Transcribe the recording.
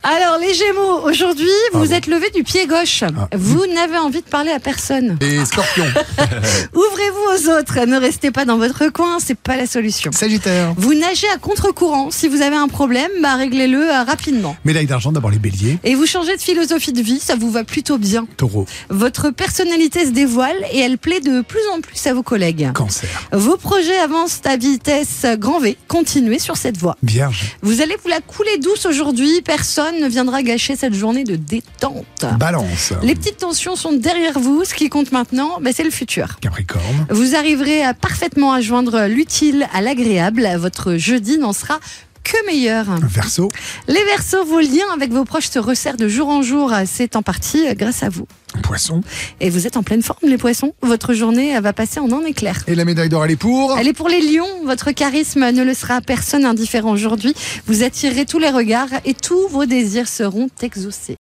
Alors, les Gémeaux, aujourd'hui, vous êtes levé du pied gauche. Vous n'avez envie de parler à personne. Et Scorpion. Ouvrez-vous aux autres. Ne restez pas dans votre coin, c'est pas la solution. Sagittaire. Vous nagez à contre-courant. Si vous avez un problème, réglez-le rapidement. Médaille d'argent, d'abord les béliers. Et vous changez de philosophie de vie, ça vous va plutôt bien. Taureau. Votre personnalité se dévoile et elle plaît de plus en plus à vos collègues. Cancer. Vos projets avancent à vitesse grand V. Continuez sur cette voie. Vierge. Vous allez vous la couler douce aujourd'hui. Personne ne viendra gâcher cette journée de détente. Balance. Les petites tensions sont derrière vous. Ce qui compte maintenant, c'est le futur. Capricorne. Vous arriverez parfaitement à joindre l'utile à l'agréable. Votre jeudi n'en sera que meilleur. Verseau. Les Verseaux, vos liens avec vos proches se resserrent de jour en jour. C'est en partie grâce à vous. Poisson. Et vous êtes en pleine forme, les Poissons. Votre journée va passer en un éclair. Et la médaille d'or, elle est pour Elle est pour les Lions. Votre charisme ne le sera à personne indifférent aujourd'hui. Vous attirerez tous les regards et tous vos désirs seront exaucés.